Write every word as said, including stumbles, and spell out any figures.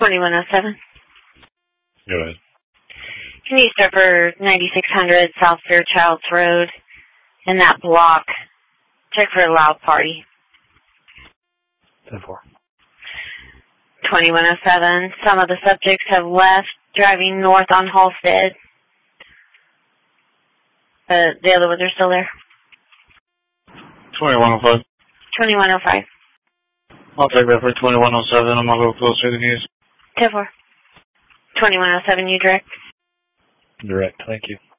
twenty-one oh seven. Go ahead. Can you start for ninety-six hundred South Fairchilds Road in that block? Check for a loud party. ten four. twenty-one oh seven. Some of the subjects have left, driving north on Halstead. Uh, the other ones are still there. twenty-one oh five. twenty-one oh five. I'll take that for twenty-one oh seven. I'm a little closer than you. ten four. twenty-one oh seven, you direct? Direct, thank you.